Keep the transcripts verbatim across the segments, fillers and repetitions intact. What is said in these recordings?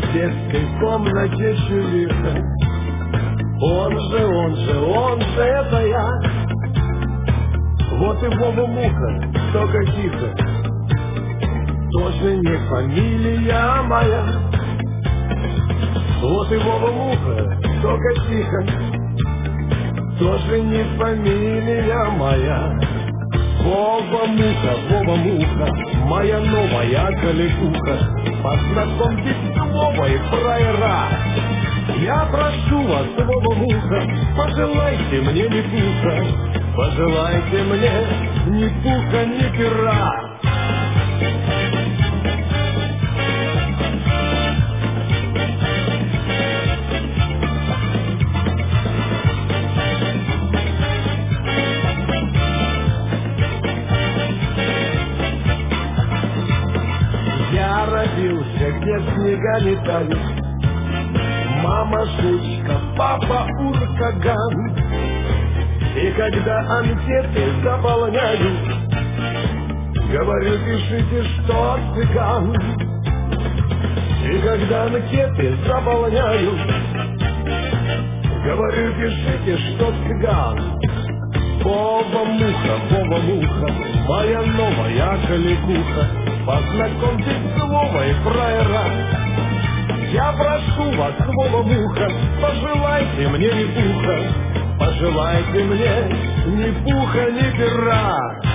в детской комнате чувиха. Он же, он же, он же, это я. Вот и Вова Муха, только тихо, тоже не фамилия моя. Вот и Вова Муха, только тихо, тоже не фамилия моя. Вова Муха, Вова Муха, моя новая коллегуха, познакомьтесь с Вовой фраера. Я прошу вас, Вова Муха, пожелайте мне ни пуха, пожелайте мне ни пуха, ни пера. Я родился, где снега не тают, мама жучка, папа уркаган. И когда анкеты заполняю, говорю, пишите, что цыган. И когда анкеты заполняю, говорю, пишите, что цыган. Вова Муха, Вова Муха, моя новая коллегуха, познакомьтесь с Вовой фраера. Я прошу вас, Вова Муха, пожелайте мне ни пуха, пожелайте мне ни пуха, ни пера.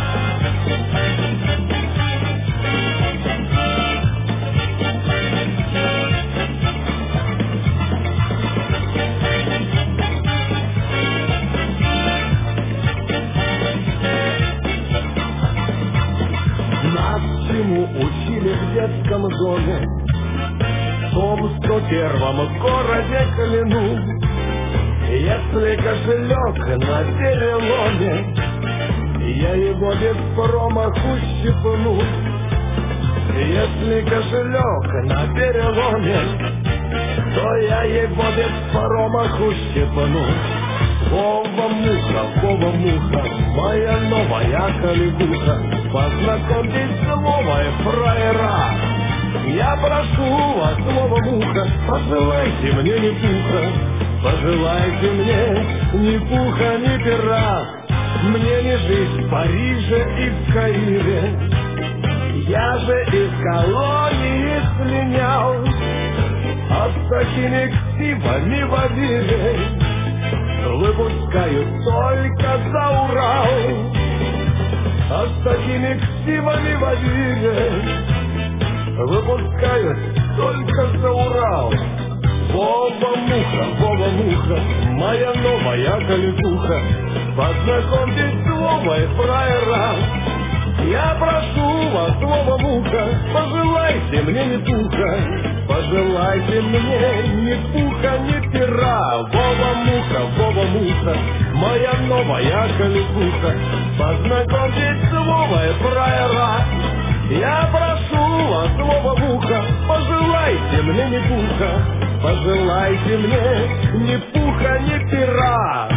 Нас всему учили в детском доме, в том сто первом городе Клину. Если кошелек на переломе, я его без промаху щипну. Если кошелек на переломе, то я его без промаху щипну. Вова Муха, Вова Муха, моя новая коллегуха, познакомьтесь с Вовой фраера. Я прошу вас, Вова Муха, пожелайте мне ни пуха, пожелайте мне ни пуха, ни пера. Мне не жить в Париже и в Каире, я же из колонии слинял, а с такими ксивами в Авире выпускают только за Урал. А с такими ксивами в Авире выпускают только за Урал. Вова Муха, Вова Муха, моя новая коллегуха, познакомьтесь с Вовой фраера. Я прошу вас, Вова Муха, пожелайте мне ни пуха, пожелайте мне ни пуха, ни пера. Вова Муха, Вова Муха, моя новая коллегуха, познакомьтесь с Вовой фраера. Я прошу вас, Вова Муха, пожелайте мне ни пуха, пожелайте мне ни пуха, ни пера.